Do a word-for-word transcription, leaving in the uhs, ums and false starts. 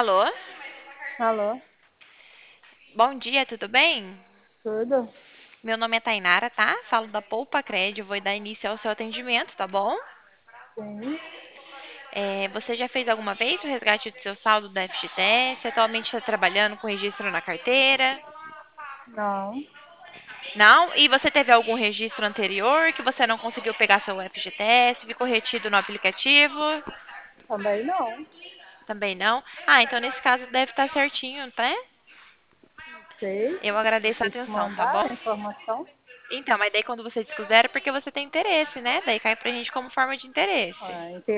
Alô? Alô, Bom dia, tudo bem? tudo? Meu nome é Tainara, tá? Falo da Poupa Cred, vou dar início ao seu atendimento, tá bom? Sim, É, você já fez alguma vez o resgate do seu saldo da F G T S? Atualmente está trabalhando com registro na carteira? não, Não? E você teve algum registro anterior que você não conseguiu pegar seu F G T S, ficou retido no aplicativo? também não. Também não? Ah, então nesse caso deve estar certinho, tá? Sei, Eu agradeço a tem que atenção, tá mandar bom? a informação. Então, mas daí quando você desfizer é porque você tem interesse, né? Daí cai pra gente como forma de interesse. Ah,